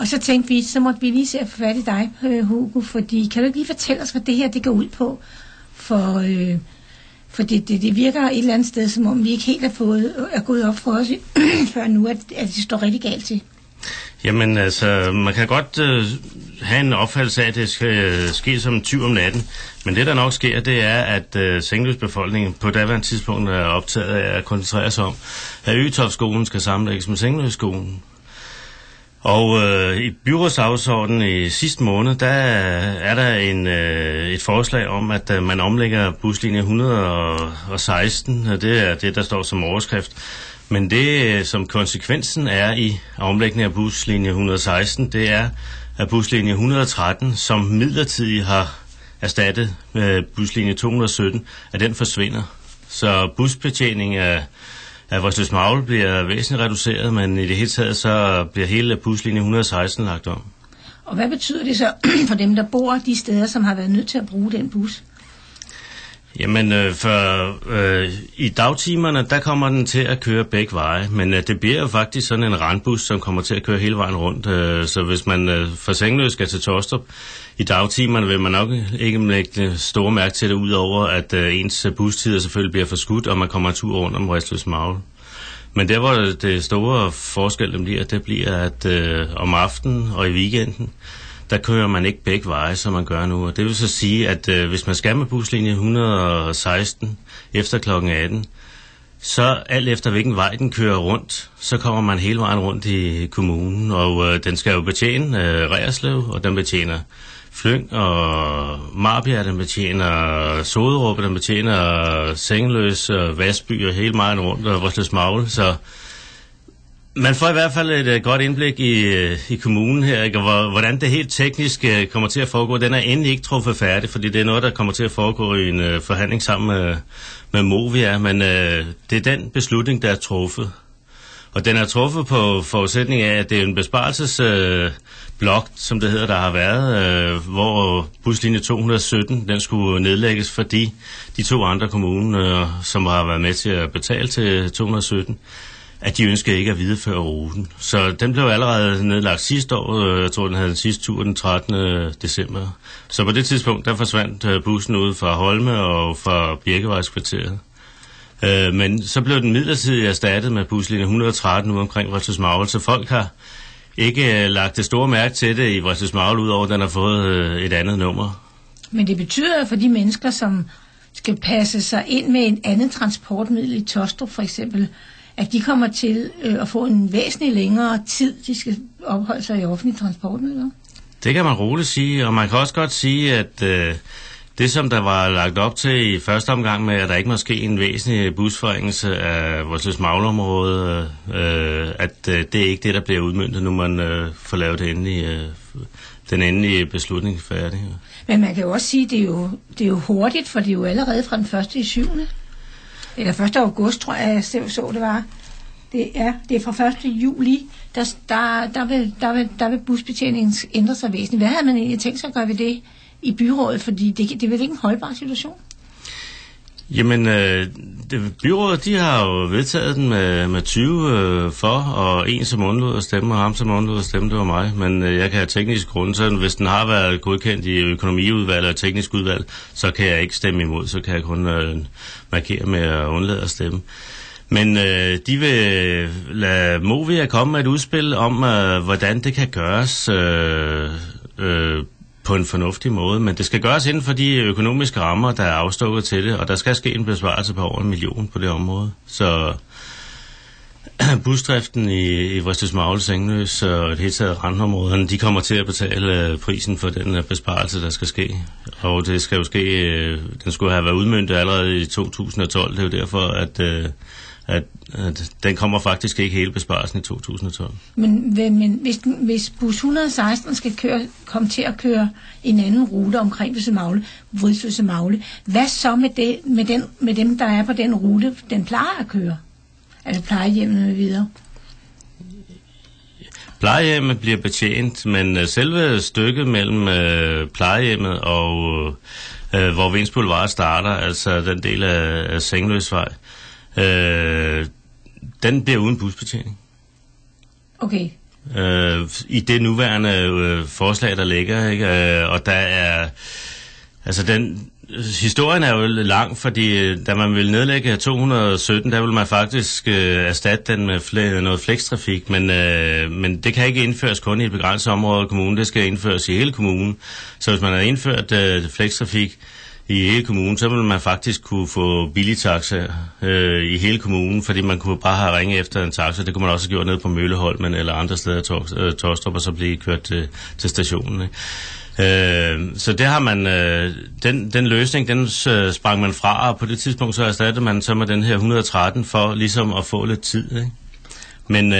Og så tænkte vi, så måtte vi lige se at få fat i dig, Hugo, fordi kan du ikke lige fortælle os, hvad det her det går ud på? For det virker et eller andet sted, som om vi ikke helt er gået op for os før nu, at det står rigtig galt til. Jamen altså, man kan godt have en opfattelse af, at det skal ske som en tyv om natten. Men det, der nok sker, det er, at Sengeløs-befolkningen på daværende tidspunkt er optaget af at koncentrere sig om, at Øgetoftsskolen skal sammenlægges med Sengeløs-skolen. Og i byrådsdagsordenen i sidste måned, der er der et forslag om, at man omlægger buslinje 116, og det er det, der står som overskrift. Men det, som konsekvensen er i omlægningen af buslinje 116, det er, at buslinje 113, som midlertidigt har erstattet med buslinje 217, at den forsvinder. Så busbetjening af Vridsløsmagle bliver væsentligt reduceret, men i det hele taget så bliver hele buslinje 116 lagt om. Og hvad betyder det så for dem, der bor de steder, som har været nødt til at bruge den bus? Jamen, i dagtimerne, der kommer den til at køre begge veje, men det bliver jo faktisk sådan en randbus, som kommer til at køre hele vejen rundt. Så hvis man fra Sengeløs skal til Taastrup i dagtimerne, vil man nok ikke lægge store mærke til det, udover at ens bustider selvfølgelig bliver forskudt, og man kommer en tur rundt om Vridsløsmagle. Men der, hvor det store forskel bliver, det bliver, at om aftenen og i weekenden, der kører man ikke begge veje, som man gør nu. Og det vil så sige, at hvis man skal med buslinje 116 efter kl. 18, så alt efter hvilken vej den kører rundt, så kommer man hele vejen rundt i kommunen. Og den skal jo betjene Reerslev, og den betjener Flyng og Marbjerg, den betjener Soderup, den betjener Sengeløs og Vasby og hele vejen rundt og Vridsløsmagle. Så man får i hvert fald et godt indblik i kommunen her, ikke? Og hvordan det helt teknisk kommer til at foregå. Den er endelig ikke truffet færdig, fordi det er noget, der kommer til at foregå i en forhandling sammen med Movia, men det er den beslutning, der er truffet. Og den er truffet på forudsætning af, at det er en besparelsesblok, som det hedder, der har været, hvor buslinje 217, den skulle nedlægges, fordi de to andre kommuner, som har været med til at betale til 217, at de ønskede ikke at videreføre ruten. Så den blev allerede nedlagt sidste år. Jeg tror, den havde den sidste tur den 13. december. Så på det tidspunkt, der forsvandt bussen ud fra Holme og fra Birkevejskvarteret. Men så blev den midlertidigt erstattet med buslinje 113 ude omkring Vridsløsmagle, så folk har ikke lagt det store mærke til det i Vridsløsmagle, udover at den har fået et andet nummer. Men det betyder for de mennesker, som skal passe sig ind med et andet transportmiddel i Taastrup for eksempel, at de kommer til at få en væsentlig længere tid, de skal opholde sig i offentlige transportmidler? Det kan man roligt sige, og man kan også godt sige, at det, som der var lagt op til i første omgang med, at der ikke må ske en væsentlig busforringelse af Vridsløsmagle-området, at det er ikke det, der bliver udmøntet, nu man får lavet den endelige beslutning færdig. Men man kan jo også sige, at det er jo hurtigt, for det er jo allerede fra den 1.7. Eller 1. august, tror jeg så det var. Det er fra 1. juli, der vil busbetjeningen ændre sig væsentligt. Hvad havde man egentlig tænkt sig at gøre ved det i byrådet? Fordi det er vel ikke en holdbar situation? Jamen, byrådet, de har jo vedtaget den med 20 for, og en som undlod at stemme, og ham som undlod at stemme, det var mig. Men jeg kan have teknisk grund, så hvis den har været godkendt i økonomiudvalg og teknisk udvalg, så kan jeg ikke stemme imod, så kan jeg kun markere med at undlade at stemme. Men de vil lade Movia komme med et udspil om, hvordan det kan gøres på en fornuftig måde, men det skal gøres inden for de økonomiske rammer, der er afstukket til det, og der skal ske en besparelse på over 1 million på det område. Så busdriften i Vridsløsmagle, Sengeløs og et helt taget randområderne, de kommer til at betale prisen for den besparelse, der skal ske. Og det skal jo ske, den skulle have været udmøntet allerede i 2012, det er jo derfor, at den kommer faktisk ikke hele besparelsen i 2012. Men hvis bus 116 skal komme til at køre en anden rute omkring Vridsløsmagle, hvad så med dem, der er på den rute, den plejer at køre? Altså plejehjemmene videre? Plejehjemmet bliver betjent, men selve stykket mellem plejehjemmet og hvor Vins Boulevard starter, altså den del af Sengeløsvej, den bliver uden busbetjening. Okay, i det nuværende forslag, der ligger, ikke? Og der er, altså historien er jo lang, fordi da man vil nedlægge 217, der vil man faktisk erstatte den med noget flekstrafik, men det kan ikke indføres kun i et begrænset område af kommunen, det skal indføres i hele kommunen. Så hvis man har indført flekstrafik i hele kommunen, så vil man faktisk kunne få billige taxaer i hele kommunen, fordi man kunne bare have ringet efter en taxa. Det kunne man også have gjort nede på Mølleholmen eller andre steder i Taastrup, og så blive kørt til stationen, ikke? Så det har man, den løsning, den sprang man fra, og på det tidspunkt så erstattede man så med den her 113 for ligesom at få lidt tid, ikke? Men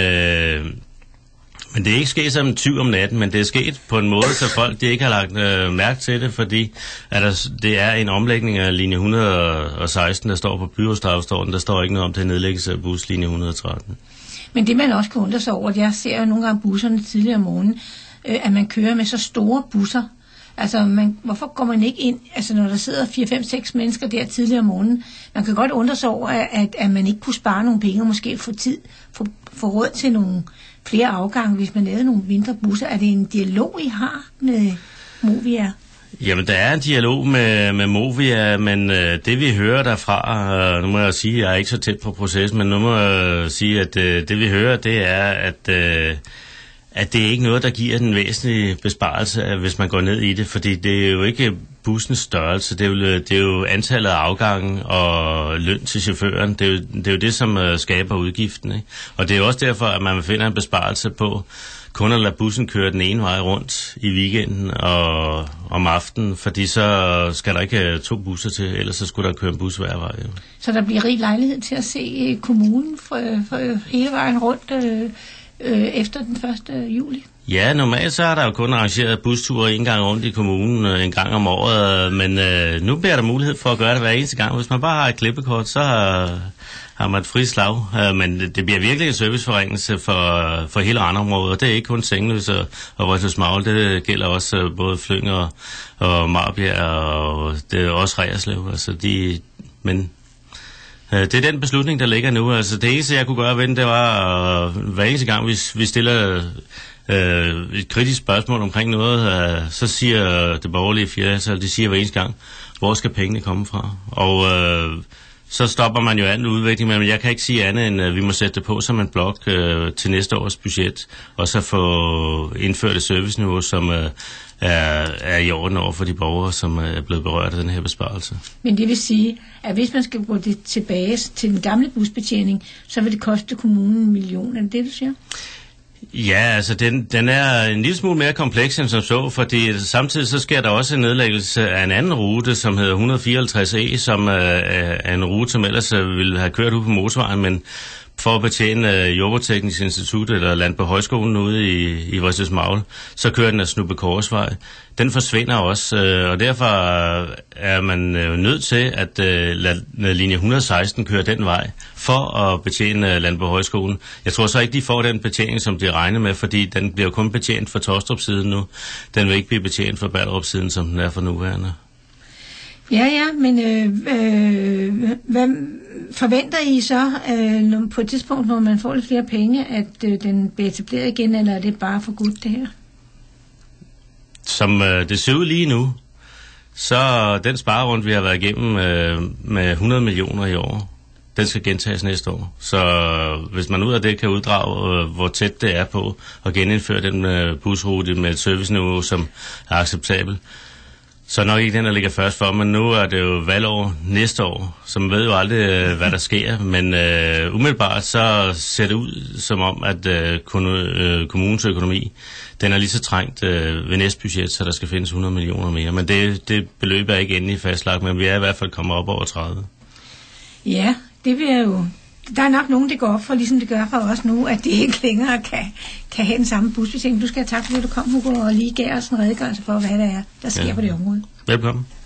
det er ikke sket som en tyv om natten, men det er sket på en måde, så folk de ikke har lagt mærke til det, fordi det er en omlægning af linje 116, der står på byrådsdagsordenen. Der står ikke noget om det nedlæggelse af buslinje 113. Men det man også kan undre sig over, jeg ser jo nogle gange busserne tidligere om morgenen, at man kører med så store busser. Altså, hvorfor går man ikke ind, altså når der sidder 4-5-6 mennesker der tidligere om morgenen? Man kan godt undre sig over, at man ikke kunne spare nogle penge og måske få råd til nogle flere afgange, hvis man lavede nogle mindre busser. Er det en dialog, I har med Movia? Jamen, der er en dialog med Movia, men det vi hører derfra, nu må jeg sige, jeg er ikke så tæt på processen, men nu må jeg sige, at det vi hører, det er, at det er ikke noget, der giver den væsentlige besparelse, hvis man går ned i det, fordi det er jo ikke bussens størrelse, det er jo antallet af afgange og løn til chaufføren, det er jo det, som skaber udgiften, ikke? Og det er jo også derfor, at man finder en besparelse på kun at lade bussen køre den ene vej rundt i weekenden og om aftenen, fordi så skal der ikke 2 busser til, ellers så skulle der køre en bus hver vej. Jo. Så der bliver rig lejlighed til at se kommunen for hele vejen rundt efter den 1. juli? Ja, normalt så er der jo kun arrangeret busture en gang rundt i kommunen en gang om året, men nu bliver der mulighed for at gøre det hver eneste gang. Hvis man bare har et klippekort, så har man et frit slag, men det bliver virkelig en serviceforringelse for hele Randerområdet, og det er ikke kun Sengeløs og Vojthedsmagl, det gælder også både Flyng og Marbjerg, og det er også Reerslev, altså men det er den beslutning, der ligger nu. Altså det eneste, jeg kunne gøre ved den, det var hver eneste gang, vi stiller et kritisk spørgsmål omkring noget, så siger det borgerlige flertal, de siger hver eneste gang, hvor skal pengene komme fra? Og så stopper man jo anden udvikling, men jeg kan ikke sige andet, end at vi må sætte det på som en blok til næste års budget, og så få indført et serviceniveau, som er i orden over for de borgere, som er blevet berørt af den her besparelse. Men det vil sige, at hvis man skal gå det tilbage til den gamle busbetjening, så vil det koste kommunen 1 million. Er det det, du siger? Ja, altså den er en lille smule mere kompleks end som så, fordi samtidig så sker der også en nedlæggelse af en anden rute, som hedder 154E, som er en rute, som ellers ville have kørt ud på motorvejen, men for at betjene Jordbrugsteknisk Institut eller Landbohøjskolen ude i Vojthedsmagl, så kører den af Snubbekorsvej. Den forsvinder også, og derfor er man nødt til at lade linje 116 køre den vej for at betjene Landbohøjskolen. Jeg tror så ikke, de får den betjening, som de regner med, fordi den bliver kun betjent for Taastrup-siden nu. Den vil ikke blive betjent for Ballerup-siden, som den er for nuværende. Ja, men hvad forventer I så på et tidspunkt, når man får lidt flere penge, at den bliver etableret igen, eller er det bare for godt det her? Som det ser ud lige nu, så den sparerunde, vi har været igennem med 100 millioner i år, den skal gentages næste år. Så hvis man ud af det kan uddrage, hvor tæt det er på at genindføre den busrute med et serviceniveau, som er acceptabelt, så nok ikke den, der ligger først for, men nu er det jo valgår næste år, så man ved jo aldrig, hvad der sker, men umiddelbart så ser det ud som om, at kommunens økonomi, den er lige så trængt ved næste budget, så der skal findes 100 millioner mere, men det beløb er ikke endelig fastlagt, men vi er i hvert fald kommet op over 30. Ja, det bliver jo... Der er nok nogen, der går op for, ligesom det gør for os nu, at det ikke længere kan have den samme busbetjening. Du skal have tak for, at du kom, Hugo, og lige gav os en redegørelse for, hvad der sker på det område. Velkommen.